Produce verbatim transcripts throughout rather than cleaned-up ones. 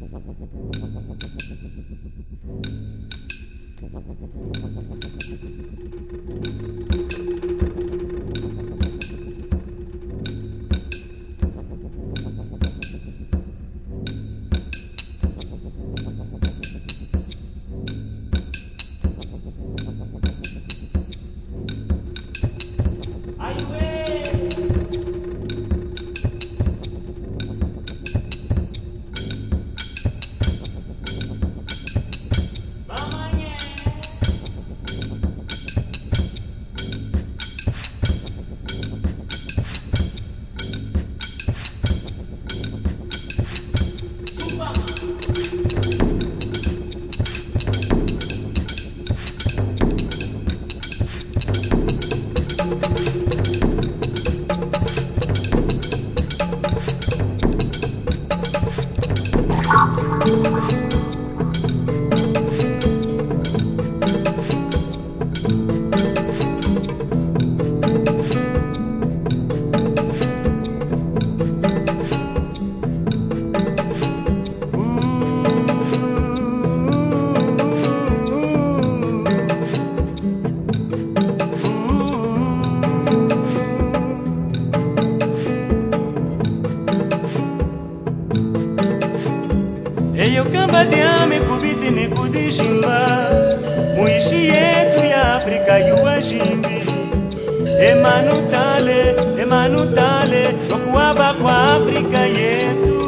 Eyo kamba diame kubiti ni kudishimba muishi yetu ya Afrika yuwa jimbi Emanutale, emanutale Wakuwaba kwa Afrika yetu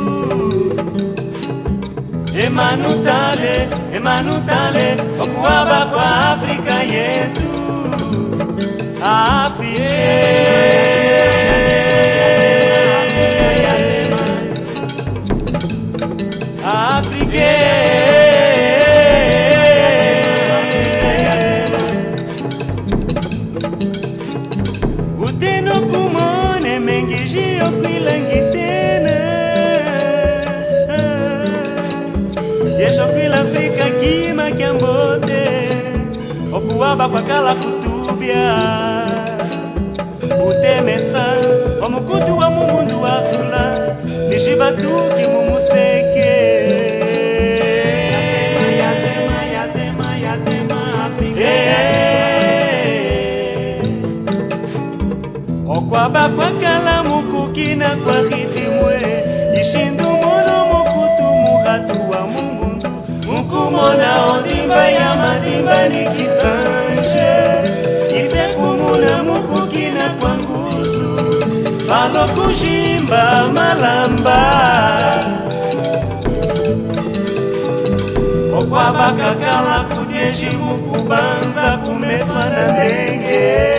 Emanutale, emanutale Wakuwaba kwa Afrika yetu Afrika Uteno kumone mengi pilangitena Yesho kwila Afrika kima kiambote Okuwaba kwa kala kutubia Utemesa Wamukutu wa mumundu wa sula Nishibatuki mumuseke Okwaba kwa kala mukukina kwa hitimwe Ishindu mono mukutu muhatu wa mungundu Mukumona odimba ya madimba ni kisanje Ise kumuna mukukina kwa nguzu Palo kujimba malamba Okwaba kakala kujeji mukubanza kumeswa na ndenge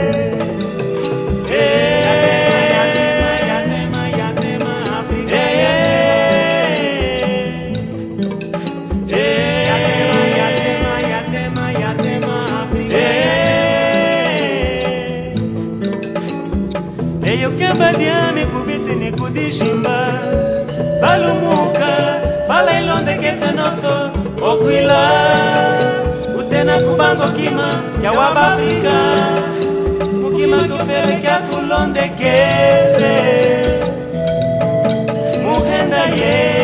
Eyo kamba diame kubiti ni kudishimba Balumuka, bala ilonde kese noso Okwila, utena kubango kima Kya waba Afrika Mukima kufere kya kulonde kese Muhenda ye